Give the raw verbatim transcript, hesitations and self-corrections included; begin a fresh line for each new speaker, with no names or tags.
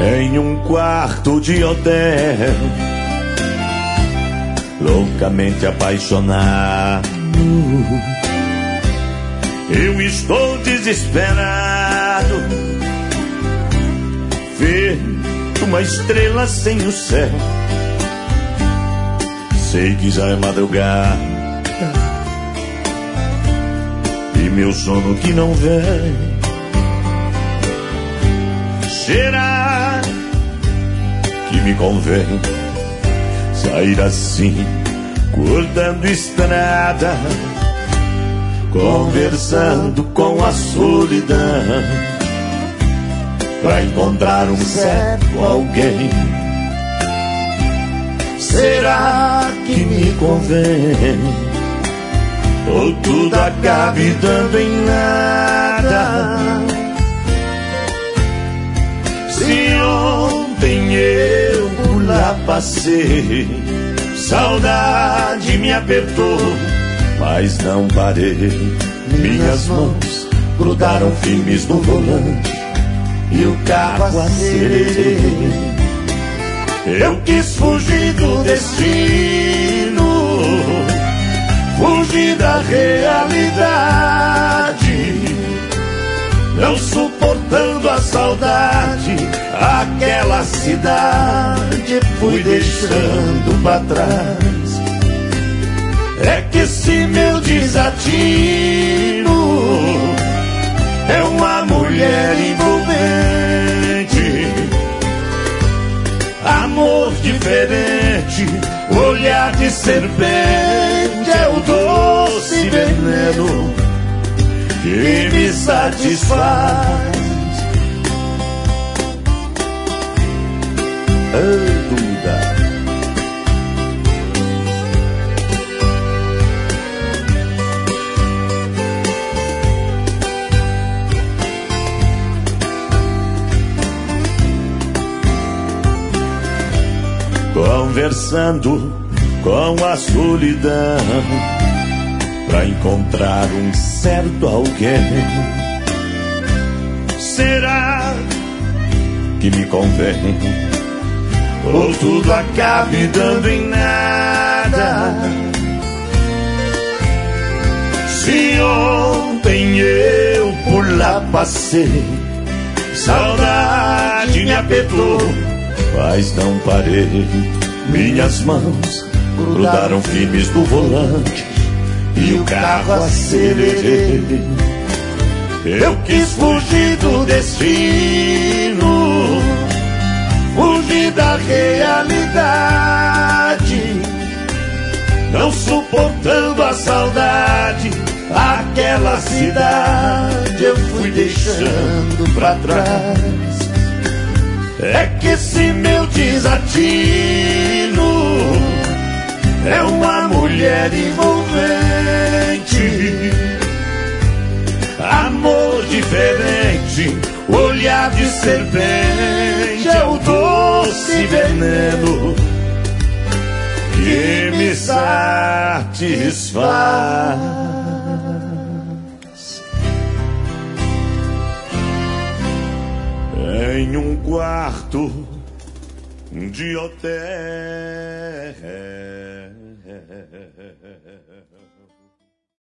em um quarto de hotel, loucamente apaixonado. Eu estou desesperado, feito uma estrela sem o céu. Sei que já é madrugada e meu sono que não vem. Será que me convém sair assim, cortando estrada, conversando com a solidão, pra encontrar um certo alguém? Será que me convém? Ou tudo acabe dando em nada? Se ontem eu por lá passei, saudade me apertou, mas não parei. Minhas mãos grudaram firmes no volante e o carro acelerei. Eu quis fugir do destino, fugir da realidade, não suportando a saudade, aquela cidade fui deixando pra trás. É que esse meu desatino é uma mulher envolvente, amor diferente, olhar de serpente, é o doce veneno que me satisfaz. Oh, Duda. Conversando com a solidão, pra encontrar um certo alguém. Será que me convém? Ou tudo acabe dando em nada? Se ontem eu por lá passei, saudade me apertou, mas não parei. Minhas mãos grudaram firmes no volante e o carro acelerei. Eu quis fugir do destino, fugir da realidade, não suportando a saudade, aquela cidade eu fui deixando pra trás. É que esse meu desatino é uma mulher envolvente, amor diferente, olhar de serpente, é o doce veneno que me satisfaz. Em um quarto de hotel.